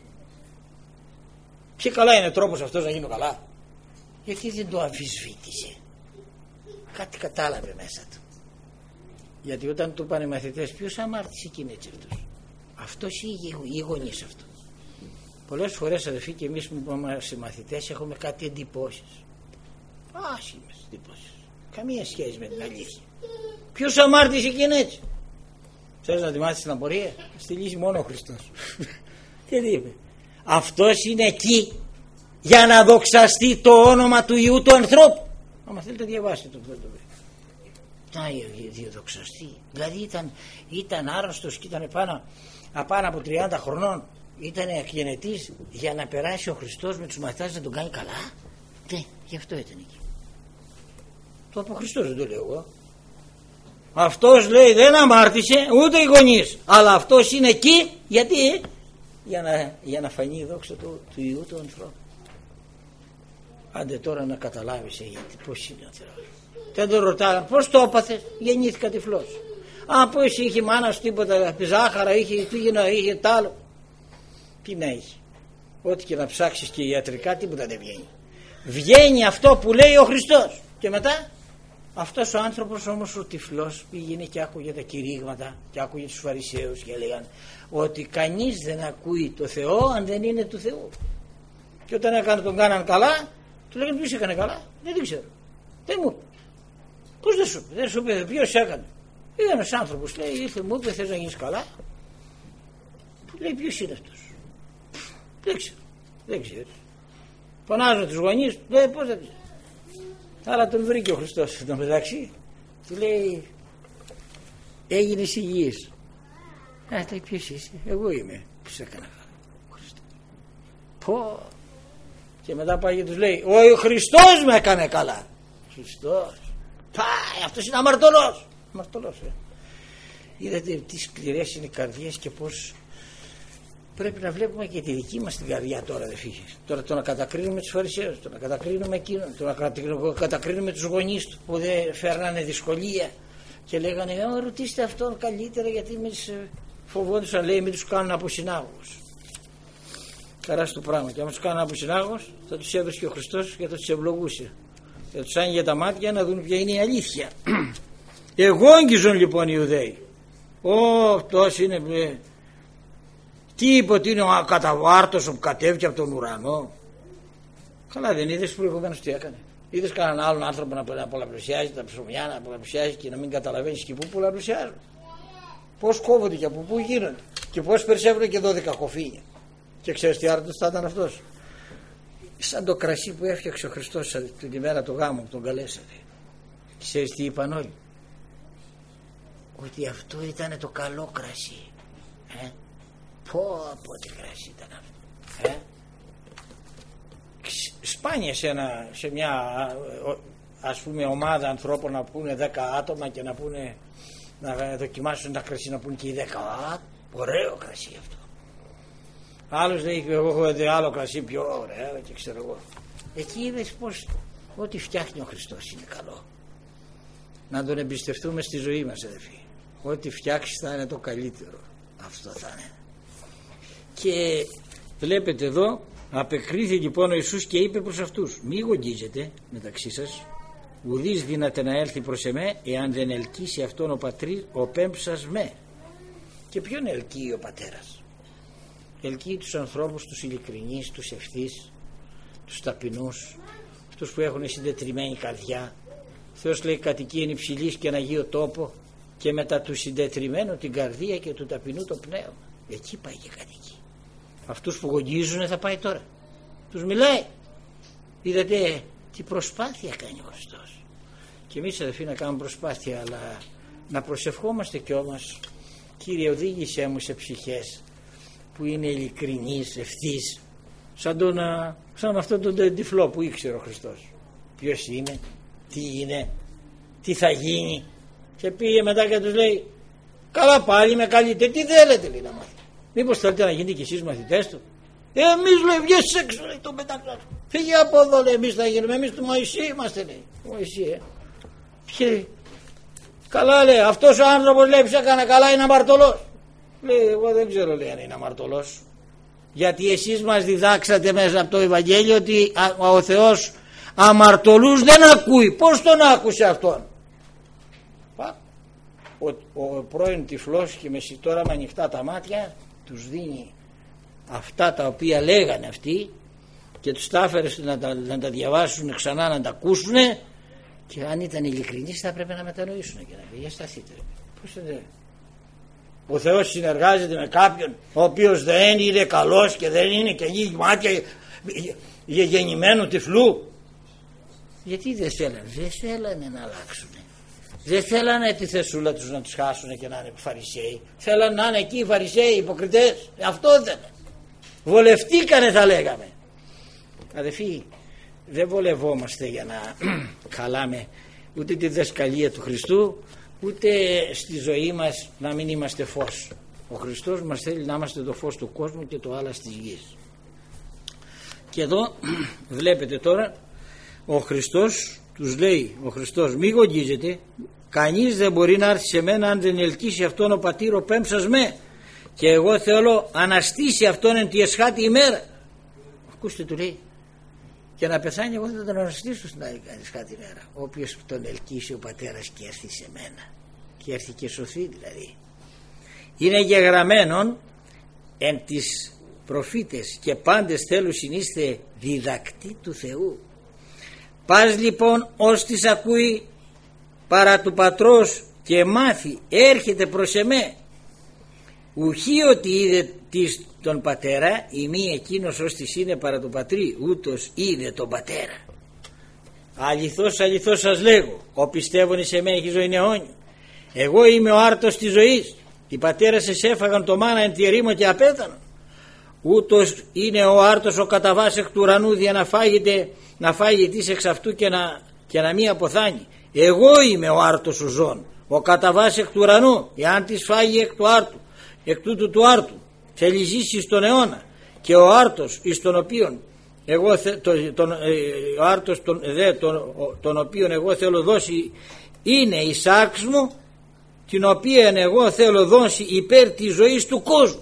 Και καλά είναι τρόπος αυτός να γίνω καλά? Γιατί δεν το αμφισβήτησε? Κάτι κατάλαβε μέσα του. Γιατί όταν του πάνε οι μαθητές ποιος αμάρτησε εκεί είναι έτσι αυτός? Αυτός ή οι γονείς αυτό? Πολλές φορές αδελφοί και εμείς που είμαστε μαθητές έχουμε κάτι εντυπώσεις, άσχημες εντυπώσεις, καμία σχέση με την αλήθεια. Ποιος αμάρτησε εκεί είναι έτσι? Θες να τη μάθεις την απορία? Στη λύση μόνο ο Χριστός. Τι είπε? Αυτός είναι εκεί για να δοξαστεί το όνομα του Υιού του ανθρώπου. Άμα θέλετε διαβάστε το πρώτο βράδυ. Να δοξαστεί. Δηλαδή ήταν άρρωστος και ήταν πάνω από 30 χρονών. Ήταν εκγενετής για να περάσει ο Χριστός με τους μαθητάς να τον κάνει καλά. Ναι, γι' αυτό ήταν εκεί. Το από Χριστός δεν το λέω εγώ. Αυτός λέει δεν αμάρτησε ούτε οι γονείς, αλλά αυτός είναι εκεί γιατί για να φανεί η δόξα του Υιού του ανθρώπου. Άντε τώρα να καταλάβεις γιατί πώς είναι ο Θεός. Δεν τον ρωτάγαν πώς το έπαθες? Γεννήθηκα τυφλός. Πώς είχε μάνα σου τίποτα, ζάχαρα είχε, είχε τ' άλλο? Τι να έχει? Ό,τι και να ψάξεις και ιατρικά τίποτα δεν βγαίνει. Βγαίνει αυτό που λέει ο Χριστός. Και μετά Αυτός ο άνθρωπος όμως ο τυφλός πήγαινε και άκουγε τα κηρύγματα και άκουγε τους Φαρισαίους και έλεγαν ότι κανείς δεν ακούει το Θεό αν δεν είναι του Θεού. Και όταν τον κάναν καλά, του λέγανε ποιος έκανε καλά, δεν ξέρω, δεν μου είπε. Πώς δεν σου είπε, ποιος έκανε. Ήταν ένας άνθρωπος, λέει, ήρθε μου είπε θες να γίνεις καλά. Λέει ποιος είναι αυτός. Δεν ξέρω. Φωνάζουν τους γονείς, λέει πώς δεν ξέρω. Αλλά τον βρήκε ο Χριστός στο μεταξύ. Του λέει έγινες υγιής. Λέει ποιος είσαι, εγώ είμαι. Ποιος έκανα Χριστό. Πω. Και μετά πάει και τους λέει ο Χριστός με έκανε καλά. Χριστός. Πάει, αυτός είναι αμαρτωλός. Είδατε τι σκληρές είναι οι καρδιές και πως πρέπει να βλέπουμε και τη δική μας την καρδιά τώρα, δεν φύγεις. Τώρα το να κατακρίνουμε τους Φαρισαίους, το να κατακρίνουμε εκείνον, το να κατακρίνουμε τους γονείς του που δεν φέρνανε δυσκολία και λέγανε ρωτήστε αυτόν καλύτερα γιατί φοβόντουσαν, λέει, μην τους κάνουν αποσυνάγωγους. Καρά στο πράγμα. Και άμα τους κάνουν αποσυνάγωγους θα τους έδωσε και ο Χριστός και θα τους ευλογούσε. Θα τους άνοιγε τα μάτια να δουν ποια είναι η αλήθεια. Εγόγγιζον λοιπόν οι Ιουδαίοι. Αυτός είναι. Τι είπε ότι είναι ο καταβάρτος που κατέβηκε από τον ουρανό. Καλά, δεν είδες προηγουμένως τι έκανε. Είδες κανέναν άλλον άνθρωπο να πολλαπλασιάζει τα ψωμιά, να πολλαπλασιάζει και να μην καταλαβαίνεις και πού πολλαπλασιάζουν. Πώς κόβονται και από πού γίνονται. Και πώς περισσεύουν και 12 κοφίνια. Και ξέρεις τι άρτος θα ήταν αυτός. Σαν το κρασί που έφτιαξε ο Χριστός την ημέρα του γάμου που τον καλέσατε. Ξέρεις τι είπαν όλοι. Ότι αυτό ήταν το καλό κρασί. Πω τι κρασί ήταν αυτό. Σπάνια σε μια ας πούμε ομάδα ανθρώπων να πούνε 10 άτομα και να πούνε να δοκιμάσουν τα κρασί, να πούνε και οι 10. Ωραίο κρασί αυτό. Άλλος λέει εγώ έχω δει άλλο κρασί πιο ωραίο και ξέρω εγώ. Εκεί είδες πως ό,τι φτιάχνει ο Χριστός είναι καλό. Να τον εμπιστευτούμε στη ζωή μας, αδελφοί. Ό,τι φτιάξει θα είναι το καλύτερο. Αυτό θα είναι. Και βλέπετε εδώ, απεκρίθη λοιπόν ο Ιησούς και είπε προς αυτούς, μη γογγίζετε μεταξύ σας, ουδείς δύναται να έλθει προς εμέ εάν δεν ελκύσει αυτόν ο πατρίς ο πέμψας με. Και ποιον ελκύει ο πατέρας? Ελκύει τους ανθρώπους, τους ειλικρινείς, τους ευθύς, τους ταπεινούς, αυτούς που έχουν συντετριμμένη καρδιά. Θεός λέει κατοικεί εν υψηλής και εν Αγίο τόπο και μετά του συντετριμένου την καρδία και του ταπεινού το πνεύμα. Εκεί πάει και κατοικεί. Αυτούς που γογγίζουν θα πάει τώρα. Τους μιλάει. Είδατε τι προσπάθεια κάνει ο Χριστός. Και εμείς αδελφοί να κάνουμε προσπάθεια, αλλά να προσευχόμαστε κι όμως, Κύριε οδήγησέ μου σε ψυχές που είναι ειλικρινείς, ευθύς, σαν αυτόν τον τυφλό που ήξερε ο Χριστός. Ποιος είναι, τι θα γίνει. Και πήγε μετά και τους λέει, καλά πάλι με καλείτε, τι θέλετε λέει να μάθετε. Μήπως θέλετε να γίνετε κι εσείς μαθητές του? Εμείς λέει βγες έξω λέει το μεταξύ. Φύγε από εδώ λέει, εμείς θα γίνουμε, εμείς του Μωυσή είμαστε λέει. Μωυσή Και καλά λέει, αυτός ο άνθρωπος λέει που έκανε καλά είναι αμαρτωλός. Λέει εγώ δεν ξέρω λέει αν είναι αμαρτωλός. Γιατί εσείς μας διδάξατε μέσα από το Ευαγγέλιο ότι ο Θεός αμαρτωλούς δεν ακούει. Πώς τον άκουσε αυτόν? Ο πρώην τυφλός και τώρα με ανοιχτά τα μάτια τους δίνει αυτά τα οποία λέγανε αυτοί και τους τα έφερε να τα διαβάσουν ξανά, να τα ακούσουν, και αν ήταν ειλικρινείς θα έπρεπε να μετανοήσουν και να πει για σταθείτε. Πώς είναι? Ο Θεός συνεργάζεται με κάποιον ο οποίος δεν είναι καλός και δεν είναι και ανοίγει μάτια γεννημένου τυφλού. Γιατί δεν θέλανε να αλλάξουν. Δεν θέλανε τη θεσούλα τους να τους χάσουν και να είναι φαρισαίοι. Θέλανε να είναι εκεί οι φαρισαίοι, οι υποκριτές. Αυτό δεν. Βολευτήκανε θα λέγαμε. Αδελφοί, δεν βολευόμαστε για να καλάμε ούτε τη διδασκαλία του Χριστού, ούτε στη ζωή μας να μην είμαστε φως. Ο Χριστός μας θέλει να είμαστε το φως του κόσμου και το άλλα της γης. Και εδώ βλέπετε τώρα ο Χριστός τους λέει, ο Χριστός μη γογγίζετε, κανείς δεν μπορεί να έρθει σε μένα αν δεν ελκύσει αυτόν ο πατήρ ο πέμψας με, και εγώ θέλω αναστήσει αυτόν εν τη εσχάτη ημέρα. Ακούστε, του λέει, και να πεθάνει, εγώ θα τον αναστήσω στην άλλη κάτι μέρα. Όποιος τον ελκύσει ο πατέρας και έρθει σε μένα, και έρθει και σωθεί δηλαδή. Είναι γεγραμμένον εν τις προφήτες και πάντες θέλουν συνείστε διδακτή του Θεού. Πας λοιπόν ως της ακούει παρά του πατρός και μάθει, έρχεται προς εμέ. Ουχή ότι είδε τον πατέρα, η μη εκείνος ως της είναι παρά του πατρί, ούτως είδε τον πατέρα. Αληθώς αληθώς σας λέγω, ο πιστεύων εις εμέ έχει ζωή αιώνια. Εγώ είμαι ο άρτος της ζωής. Οι πατέρες εσέφαγαν το μάνα εν τη ερήμο και απέθαναν. Ούτως είναι ο άρτος ο καταβάς εκ του ουρανού, δια να φάγει της εξ αυτού και να μην αποθάνει. Εγώ είμαι ο άρτος ο ζών, ο καταβάς εκ του ουρανού, εάν της φάγει εκ τούτου του άρτου θέλει ζήσει στον αιώνα. Και ο άρτος εις τον οποίον τον οποίον εγώ θέλω δώσει είναι η σάρξ μου, την οποία εγώ θέλω δώσει υπέρ της ζωής του κόσμου.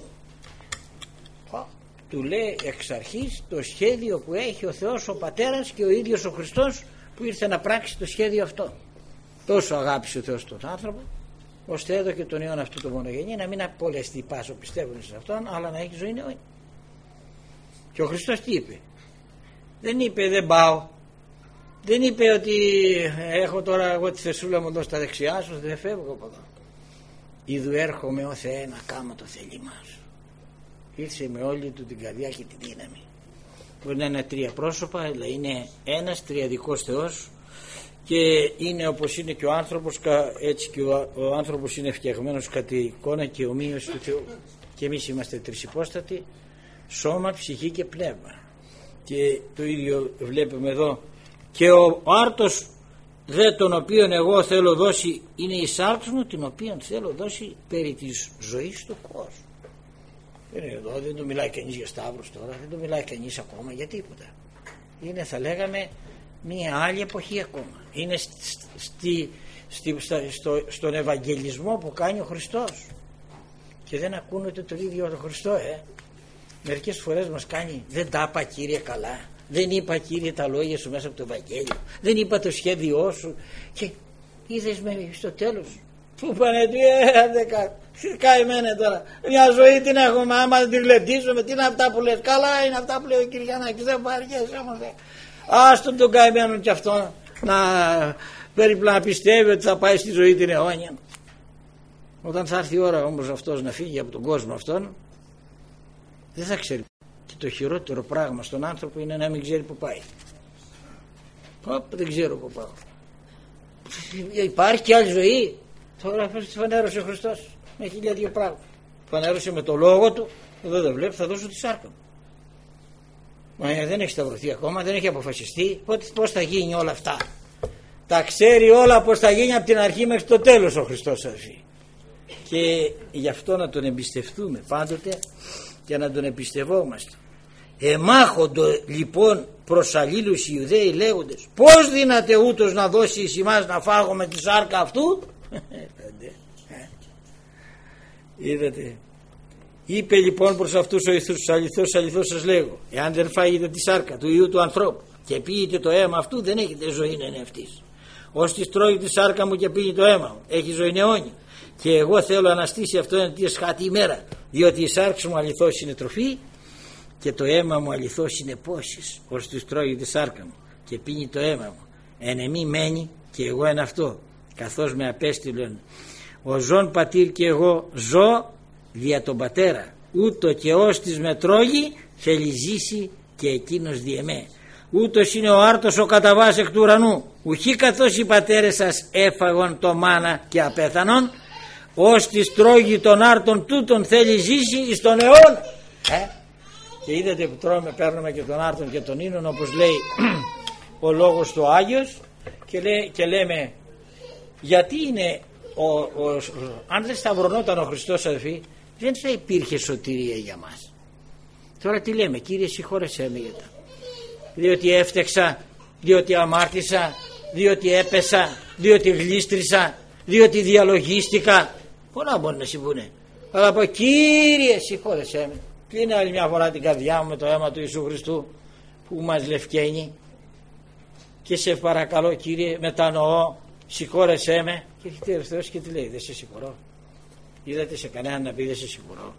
Του λέει εξ αρχής το σχέδιο που έχει ο Θεός ο Πατέρας και ο ίδιος ο Χριστός που ήρθε να πράξει το σχέδιο αυτό. Τόσο αγάπησε ο Θεός τον άνθρωπο, ώστε έδωκε τον Υιόν αυτού το μονογενή, να μην απολεστεί πάσο πιστεύουν σε αυτόν, αλλά να έχει ζωή αιώνια. Και ο Χριστός τι είπε? Δεν είπε δεν πάω, δεν είπε ότι έχω τώρα εγώ τη θεσούλα μου εδώ στα δεξιά σου, δεν φεύγω από εδώ. Ιδου έρχομαι ο Θεέ να κάνω το θέλημά σου. Ήρθε με όλη του την καρδιά και τη δύναμη. Μπορεί να είναι τρία πρόσωπα, αλλά είναι ένας τριαδικός Θεός και είναι όπως είναι και ο άνθρωπος, έτσι και ο άνθρωπος είναι φτιαγμένος κατά εικόνα και ομοίωση του Θεού. Και εμείς είμαστε τρισυπόστατοι, σώμα, ψυχή και πνεύμα. Και το ίδιο βλέπουμε εδώ. Και ο άρτος δε τον οποίον εγώ θέλω δώσει είναι η σάρξ μου, την οποία θέλω δώσει περί της ζωής του κόσμου. Εδώ δεν το μιλάει κανείς για Σταύρος τώρα, δεν το μιλάει κανείς ακόμα για τίποτα. Είναι, θα λέγαμε, μια άλλη εποχή ακόμα. Είναι στον Ευαγγελισμό που κάνει ο Χριστός και δεν ακούνε ούτε τον ίδιο τον Χριστό. Μερικές φορές μας κάνει, δεν τα είπα Κύριε καλά, δεν είπα Κύριε τα λόγια σου μέσα από το Ευαγγέλιο, δεν είπα το σχέδιό σου, και είδες με στο τέλος που πάνε καημένε τώρα, μια ζωή την έχουμε, άμα δεν τη γλεντήσουμε, τι είναι αυτά που λες? Καλά είναι αυτά που λέει ο Κυριανάκης, δεν παριέσαι όμως. Άστον τον καημένο κι αυτό να πιστεύει ότι θα πάει στη ζωή την αιώνια. Όταν θα έρθει η ώρα όμως αυτός να φύγει από τον κόσμο αυτόν, δεν θα ξέρει. Και το χειρότερο πράγμα στον άνθρωπο είναι να μην ξέρει που πάει. Δεν ξέρω που πάω. Υπάρχει και άλλη ζωή? Τώρα τη φανέρωσε ο Χριστός με 1002 πράγματα. Φανέρωσε με το λόγο του. Εδώ δεν βλέπω, θα δώσω τη σάρκα μου. Μα δεν έχει σταυρωθεί ακόμα, δεν έχει αποφασιστεί πώς θα γίνει όλα αυτά. Τα ξέρει όλα πώς θα γίνει από την αρχή μέχρι το τέλος ο Χριστός, αδελφοί. Και γι' αυτό να τον εμπιστευτούμε πάντοτε και να τον εμπιστευόμαστε. Εμάχοντο λοιπόν προς αλλήλους οι Ιουδαίοι λέγοντες, πώς δύναται ούτως να δώσει εις εμάς να φάγουμε τη σάρκα αυτού? Είδατε. Είπε λοιπόν προς αυτούς ο Ιησούς, αληθώς σας λέγω, εάν δεν φάγετε τη σάρκα του Υιού του ανθρώπου και πίνετε το αίμα αυτού, δεν έχετε ζωή εν ευτής. Ώστις τρώει τη σάρκα μου και πίνει το αίμα μου, έχει ζωή αιώνια. Και εγώ θέλω αναστήσει αυτό εν τη σχάτη ημέρα, διότι η σάρκα μου αληθώς είναι τροφή και το αίμα μου αληθώς είναι πόσης. Ώστις τρώει τη σάρκα μου και πίνει το αίμα μου, εν εμή μένει και εγώ εν αυτό, καθώς με απέστειλον ο ζών πατήρ και εγώ ζω δια τον πατέρα, ούτω και ώστις με τρώγει θέλει ζήσει και εκείνος δι' εμέ. Ούτως είναι ο άρτος ο καταβάς εκ του ουρανού, ουχή καθώς οι πατέρες σας έφαγον το μάνα και απέθανον, ώστις τρώγει τον άρτον τούτον θέλει ζήσει εις τον αιώνα. Και είδατε που τρώμε, παίρνουμε και τον άρτον και τον ίνον, όπως λέει ο λόγος του Άγιος, και λέμε γιατί είναι αν δεν σταυρωνόταν ο Χριστός, αδελφοί, δεν θα υπήρχε σωτηρία για μας. Τώρα τι λέμε? Κύριε συγχώρεσέ με γιατί, διότι έφτεξα, διότι αμάρτησα, διότι έπεσα, διότι γλίστρισα, διότι διαλογίστηκα. Πολλά μπορεί να συμβούνε, αλλά πω Κύριε συγχώρεσέ με. Κλείνω άλλη μια φορά την καρδιά μου με το αίμα του Ιησού Χριστού που μας λευκαίνει και σε παρακαλώ Κύριε, μετανοώ, συγχώρεσέ με. Και έρχεται ο Θεός και τι λέει? Δεν σε συγχωρώ. Είδατε σε κανέναν να πει δεν σε συγχωρώ?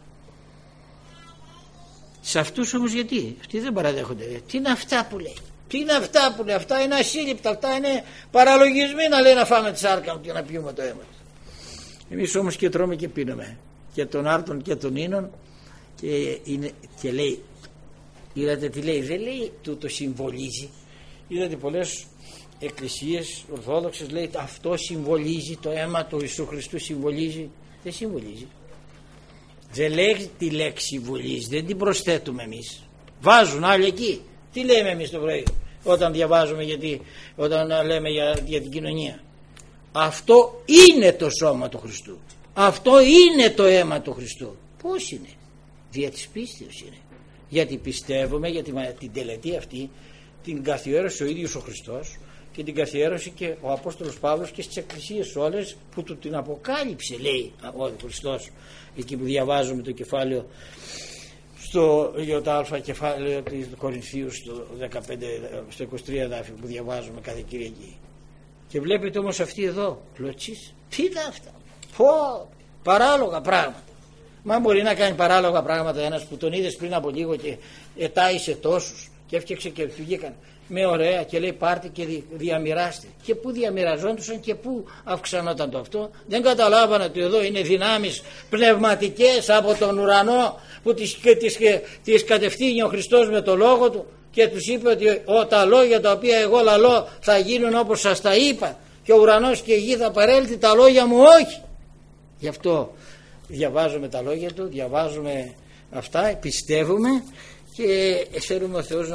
Σε αυτούς όμως γιατί? Αυτοί δεν παραδέχονται. Τι είναι αυτά που λέει? Τι είναι αυτά που λέει? Αυτά είναι ασύλληπτα, αυτά είναι παραλογισμοί να λέει να φάμε τη σάρκα μου και να πιούμε το αίμα του. Εμείς όμως και τρώμε και πίνουμε και των άρτων και των ίνων και λέει, είδατε τι λέει? Δεν λέει το συμβολίζει. Είδατε πολλές εκκλησίες ορθόδοξες λέει αυτό συμβολίζει, το αίμα του Ιησού Χριστού συμβολίζει. Δεν συμβολίζει. Δεν λέει τη λέξη συμβολίζει, δεν την προσθέτουμε εμείς. Βάζουν άλλοι εκεί. Τι λέμε εμείς το πρωί όταν διαβάζουμε, όταν λέμε για την κοινωνία? Αυτό είναι το σώμα του Χριστού, αυτό είναι το αίμα του Χριστού. Πώς είναι? Δια της πίστεως είναι. Γιατί πιστεύουμε για την τελετή αυτή, την καθιέρωσε ο ίδιος ο Χριστός και την καθιέρωσε και ο Απόστολος Παύλος και στις εκκλησίες όλες που του την αποκάλυψε, λέει ο Χριστός, εκεί που διαβάζουμε το κεφάλαιο στο ΙΑ κεφάλαιο του Κορινθίου στο 23 εδάφιο που διαβάζουμε κάθε Κυριακή. Και βλέπετε όμως αυτοί εδώ κλωτσείς, τι είναι αυτά? Παράλογα πράγματα. Μα μπορεί να κάνει παράλογα πράγματα ένας που τον είδες πριν από λίγο και ετάισε τόσους και έφτιαξε και βγήκαν με ωραία και λέει πάρτε και διαμοιράστε. Και πού διαμοιραζόντουσαν και πού αυξανόταν το αυτό? Δεν καταλάβανε ότι εδώ είναι δυνάμεις πνευματικές από τον ουρανό που τις κατευθύνει ο Χριστός με το λόγο του και τους είπε ότι τα λόγια τα οποία εγώ λαλώ θα γίνουν όπως σας τα είπα και ο ουρανός και η γη θα παρέλθει, τα λόγια μου όχι. Γι' αυτό διαβάζουμε τα λόγια του, διαβάζουμε αυτά, πιστεύουμε και θέλουμε ο Θεός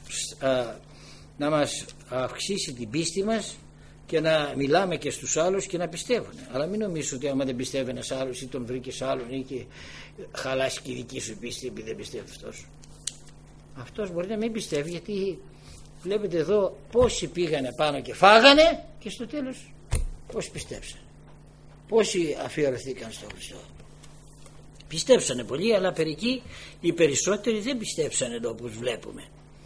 να μας αυξήσει την πίστη μας και να μιλάμε και στους άλλους και να πιστεύουν. Αλλά μην νομίζεις ότι άμα δεν πιστεύει ένας άλλος ή τον βρήκες άλλον ή και χαλάσει και η δική σου πίστη επειδή δεν πιστεύει αυτός. Αυτός μπορεί να μην πιστεύει, γιατί βλέπετε εδώ πόσοι πήγανε πάνω και φάγανε και στο τέλος πόσοι πιστέψαν, πόσοι αφιερωθήκαν στον Χριστό. Πιστέψανε πολλοί, αλλά περικοί οι περισσότεροι δεν πιστέψανε εδώ όπως βλέπουμε.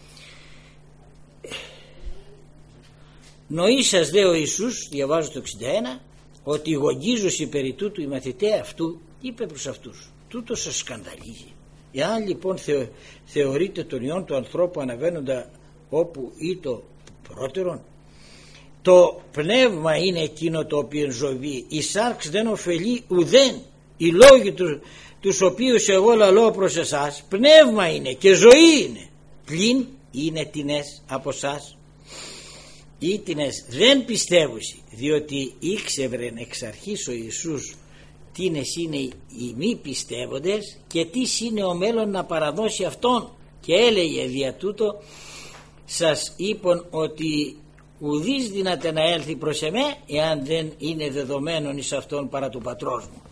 Νοήσας δε ο Ιησούς, διαβάζω το 61, ότι γογγίζωση περί τούτου οι μαθηταί αυτού, είπε προς αυτούς, τούτο σας σκανδαλίζει? Εάν λοιπόν θεωρείτε τον Υιόν του ανθρώπου αναβαίνοντα όπου ή το πρώτερον, το πνεύμα είναι εκείνο το οποίο ζωή, η σάρξ δεν ωφελεί ουδέν, οι λόγοι τους οποίους εγώ λαλώ προς εσάς πνεύμα είναι και ζωή είναι, πλην είναι τινές από εσάς. Ήτινες δεν πιστεύουσι, διότι ήξευρεν εξ αρχής ο Ιησούς τίνες είναι οι μη πιστεύοντες και τι είναι ο μέλλον να παραδώσει αυτόν, και έλεγε δια τούτο σας είπον ότι ουδείς δυνατέ να έλθει προς εμέ εάν δεν είναι δεδομένον εις αυτόν παρά του πατρός μου.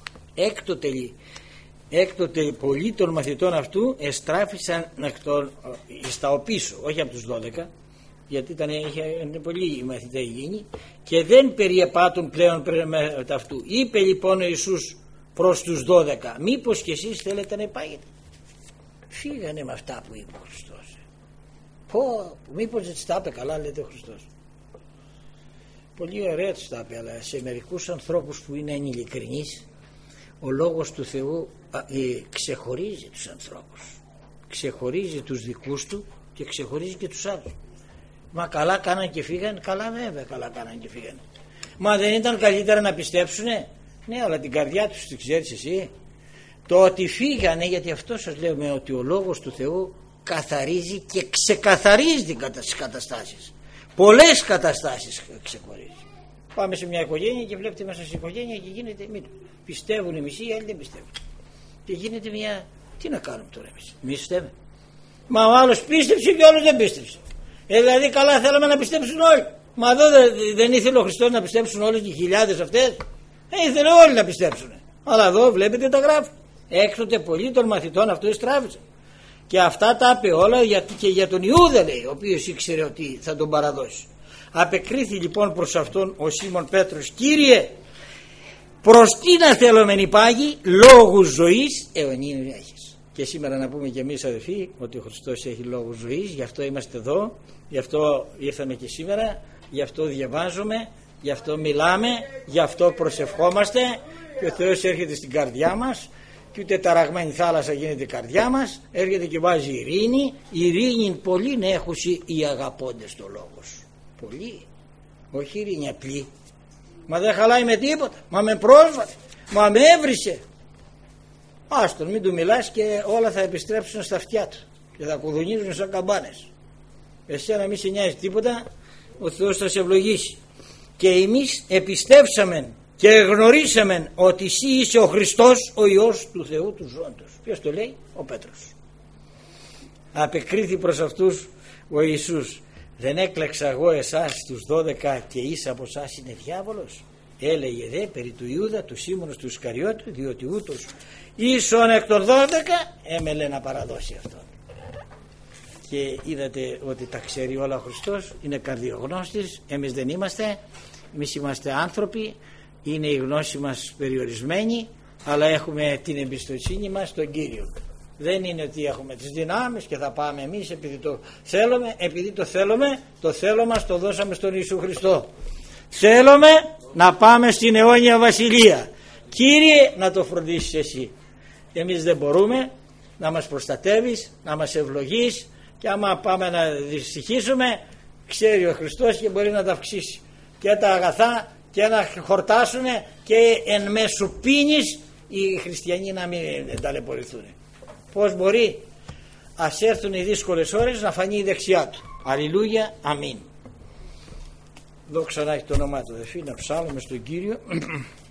Έκτοτε πολλοί των μαθητών αυτού εστράφησαν στα οπίσω, όχι από τους 12, γιατί ήταν πολλοί οι μαθητές γίνει, και δεν περιεπάτουν πλέον με αυτού. Είπε λοιπόν ο Ιησούς προς τους 12, μήπως και εσείς θέλετε να υπάγετε? Φύγανε με αυτά που είπε ο Χριστός. Μήπως δεν τα είπε καλά, λέτε ο Χριστός? Πολύ ωραία τους τα είπε, αλλά σε μερικούς ανθρώπους που είναι ανηλικρινείς ο λόγος του Θεού ξεχωρίζει τους ανθρώπους, ξεχωρίζει τους δικούς του και ξεχωρίζει και τους άλλους. Μα καλά κάναν και φύγανε? Καλά, βέβαια καλά κάναν και φύγανε. Μα δεν ήταν καλύτερα να πιστέψουνε? Ναι, αλλά την καρδιά τους την ξέρεις εσύ. Το ότι φύγανε, γιατί αυτό σας λέμε, ότι ο λόγος του Θεού καθαρίζει και ξεκαθαρίζει τις καταστάσεις. Πολλές καταστάσεις ξεχωρίζει. Πάμε σε μια οικογένεια και βλέπετε μέσα στην οικογένεια και γίνεται, πιστεύουν οι μισοί, οι άλλοι δεν πιστεύουν. Και γίνεται μια, τι να κάνουμε τώρα εμείς φταίμε? Μα ο άλλος πίστεψε και ο άλλος δεν πίστεψε. Δηλαδή καλά θέλαμε να πιστέψουν όλοι. Μα εδώ δεν ήθελε ο Χριστός να πιστέψουν όλοι και οι χιλιάδες αυτές? Ήθελε όλοι να πιστέψουν. Αλλά εδώ βλέπετε τα γράφει. Έκτοτε πολλοί των μαθητών αυτού εστράφησαν. Και αυτά τα είπε όλα και για τον Ιούδα, λέει, ο οποίος ήξερε ότι θα τον παραδώσει. Απεκρίθη λοιπόν προς αυτόν ο Σίμων Πέτρος, Κύριε, προς τι να θέλομεν υπάγει, λόγους ζωής αιωνίων έχεις. Και σήμερα να πούμε και εμείς, αδελφοί, ότι ο Χριστός έχει λόγο ζωής, γι' αυτό είμαστε εδώ, γι' αυτό ήρθαμε και σήμερα, γι' αυτό διαβάζουμε, γι' αυτό μιλάμε, γι' αυτό προσευχόμαστε, και ο Θεός έρχεται στην καρδιά μας, και ούτε ταραγμένη θάλασσα γίνεται η καρδιά μας, έρχεται και βάζει ειρήνη. Ειρήνη πολύ να έχουν οι αγαπώντες το λόγο σου. Πολύ. Όχι ειρήνη απλή. Μα δεν χαλάει με τίποτα. Μα με πρόσβαται. Μα με έβρισε. Άστον, μην του μιλάς και όλα θα επιστρέψουν στα αυτιά του και θα κουδουνίζουν σαν καμπάνες. Εσένα μη σε νοιάζει τίποτα, ο Θεός θα σε ευλογήσει. Και εμείς επιστέψαμε και γνωρίσαμε ότι εσύ είσαι ο Χριστός, ο Υιός του Θεού του ζώντος. Ποιος το λέει? Ο Πέτρος. Απεκρίθη προς αυτούς ο Ιησούς: δεν έκλεξα εγώ εσάς τους 12 και εις από εσάς είναι διάβολος? Έλεγε δε περί του Ιούδα του Σίμωνος του Ισκαριώτου, διότι ούτως ίσον εκ των 12 έμελε να παραδώσει αυτόν. Και είδατε ότι τα ξέρει όλα ο Χριστός, είναι καρδιογνώστης. Εμείς δεν είμαστε, εμείς είμαστε άνθρωποι, είναι η γνώση μας περιορισμένη, αλλά έχουμε την εμπιστοσύνη μας στον Κύριο. Δεν είναι ότι έχουμε τις δυνάμεις και θα πάμε εμείς επειδή το θέλουμε, επειδή το θέλω μας το δώσαμε στον Ιησού Χριστό. Θέλουμε να πάμε στην αιώνια βασιλεία. Κύριε, να το φροντίσεις εσύ. Εμείς δεν μπορούμε, να μας προστατεύεις, να μας ευλογείς, και άμα πάμε να δυστυχήσουμε, ξέρει ο Χριστός και μπορεί να τα αυξήσει και τα αγαθά και να χορτάσουν και εν μέσω πίνης οι χριστιανοί να μην ταλαιπωρηθούν. Πώς μπορεί? Ας έρθουν οι δύσκολες ώρες να φανεί η δεξιά του. Αλληλούια, αμήν. Δόξα να έχει το όνομά του. Να ψάλλουμε στον Κύριο.